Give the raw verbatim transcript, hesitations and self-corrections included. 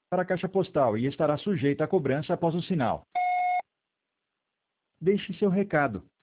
para a caixa postal e estará sujeita a cobrança após o sinal. Deixe seu recado.